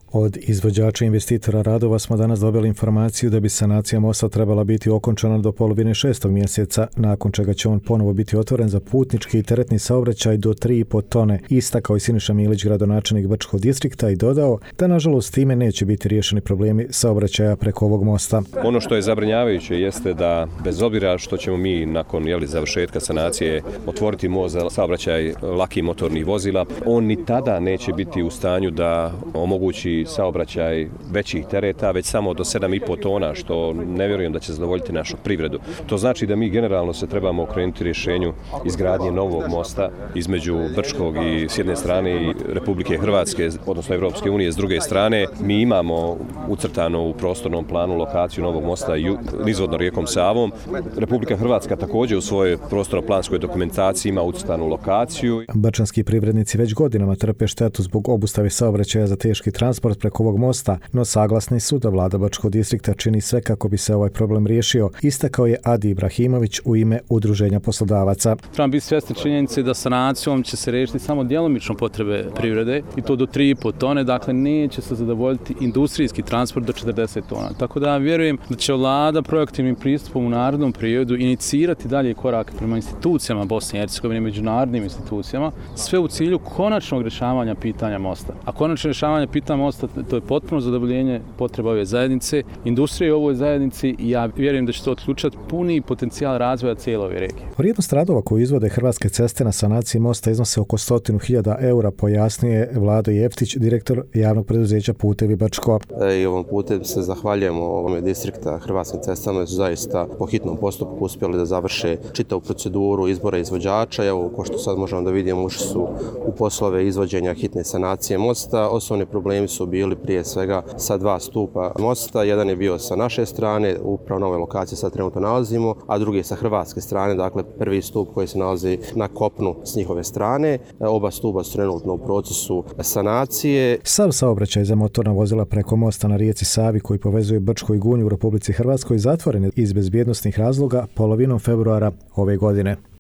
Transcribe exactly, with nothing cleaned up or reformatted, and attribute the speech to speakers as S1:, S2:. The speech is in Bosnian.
S1: Od izvođača investitora radova smo danas dobili informaciju da bi sanacija mosta trebala biti okončana do polovine šestog mjeseca, nakon čega će on ponovo biti otvoren za putnički i teretni saobraćaj do tri i po tone, istakao i Siniša Milić, gradonačelnik Brčkog distrikta, i dodao da nažalost time neće biti riješeni problemi saobraćaja preko ovog mosta.
S2: Ono što je zabrinjavajuće jeste da bez obzira što ćemo mi nakon jeli, završetka sanacije otvoriti most za saobraćaj lakih motornih vozila, on ni tada neće biti u stanju da omogući saobraćaj većih tereta, već samo do sedam i po tona, što ne vjerujem da će zadovoljiti našu privredu. To znači da mi generalno se trebamo okrenuti rješenju izgradnje novog mosta između Brčkog i s jedne strane i Republike Hrvatske, odnosno Evropske unije s druge strane. Mi imamo ucrtano u prostornom planu lokaciju novog mosta nizvodno rijekom Savom. Republika Hrvatska također u svojoj prostorno-planskoj dokumentaciji ima ucrtanu lokaciju.
S1: Brčanski privrednici već godinama trpe štetu zbog obustave saobraćaja za teški transport preko ovog mosta, no saglasni su da vlada Brčkog distrikta čini sve kako bi se ovaj problem riješio, istakao je Adi Ibrahimović u ime Udruženja poslodavaca.
S3: Trebamo biti svjesni činjenice da sanacijom će se riješiti samo djelomično potrebe privrede i to do tri i po tone, dakle neće se zadovoljiti industrijski transport do četrdeset tona. Tako da vjerujem da će vlada proaktivnim pristupom u narednom periodu inicirati dalje korake prema institucijama Bosne i Hercegovine, međunarodnim institucijama, sve u cilju konačnog rješavanja pitanja mosta. A konačno rješavanje pitanja mosta to je potpuno zadovoljenje potreba ove zajednice, industrije u ovoj zajednici, i ja vjerujem da će to otključati puni potencijal razvoja cijele ove regije.
S1: Vrijednost radova koju izvode Hrvatske ceste na sanaciji mosta iznose oko stotinu hiljada eura, pojasnio je Vlado Jeftić, direktor javnog preduzeća Putevi Brčko.
S4: I ovom putem se zahvaljujemo ovome distrikta Hrvatskim cestama, da su zaista po hitnom postupku uspjeli da završe čitavu proceduru izbora izvođača. Evo, ko što sad možemo da vidimo, ušli su u poslove izvođenja hitne sanacije mosta. Osnovni problemi su bili prije svega sa dva stupa mosta. Jedan je bio sa naše strane, upravo na ovoj lokaciji sad trenutno nalazimo, a drugi je sa hrvatske strane, dakle prvi stup koji se nalazi na kopnu s njihove strane. Oba stupa su trenutno u procesu sanacije.
S1: Sav saobraćaj za motorna vozila preko mosta na rijeci Savi koji povezuje Brčko i Gunju u Republici Hrvatskoj zatvoren je iz bezbjednosnih razloga polovinom februara ove godine.